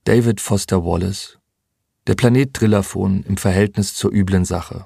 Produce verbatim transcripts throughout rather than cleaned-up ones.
David Foster Wallace. Der Planet Trillafon im Verhältnis zur üblen Sache.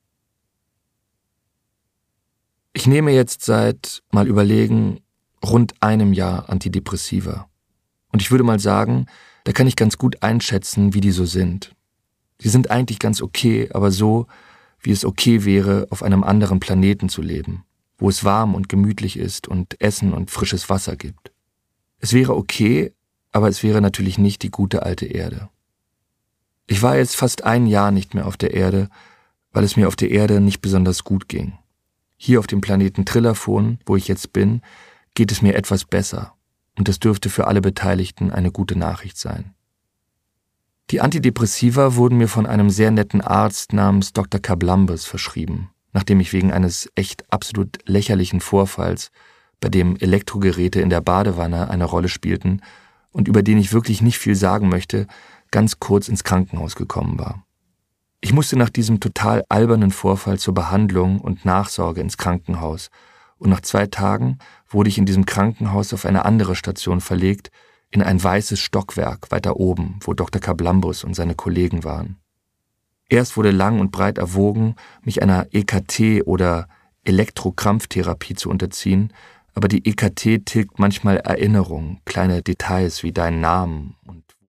Ich nehme jetzt seit, mal überlegen, rund einem Jahr Antidepressiva. Und ich würde mal sagen, da kann ich ganz gut einschätzen, wie die so sind. Sie sind eigentlich ganz okay, aber so, wie es okay wäre, auf einem anderen Planeten zu leben, wo es warm und gemütlich ist und Essen und frisches Wasser gibt. Es wäre okay, aber es wäre natürlich nicht die gute alte Erde. Ich war jetzt fast ein Jahr nicht mehr auf der Erde, weil es mir auf der Erde nicht besonders gut ging. Hier auf dem Planeten Trillafon, wo ich jetzt bin, geht es mir etwas besser. Und das dürfte für alle Beteiligten eine gute Nachricht sein. Die Antidepressiva wurden mir von einem sehr netten Arzt namens Doktor Kablambes verschrieben, nachdem ich wegen eines echt absolut lächerlichen Vorfalls, bei dem Elektrogeräte in der Badewanne eine Rolle spielten und über den ich wirklich nicht viel sagen möchte, ganz kurz ins Krankenhaus gekommen war. Ich musste nach diesem total albernen Vorfall zur Behandlung und Nachsorge ins Krankenhaus und nach zwei Tagen wurde ich in diesem Krankenhaus auf eine andere Station verlegt, in ein weißes Stockwerk weiter oben, wo Doktor Kablambus und seine Kollegen waren. Erst wurde lang und breit erwogen, mich einer E K T- oder Elektrokrampftherapie zu unterziehen, aber die E K T tilgt manchmal Erinnerungen, kleine Details wie deinen Namen und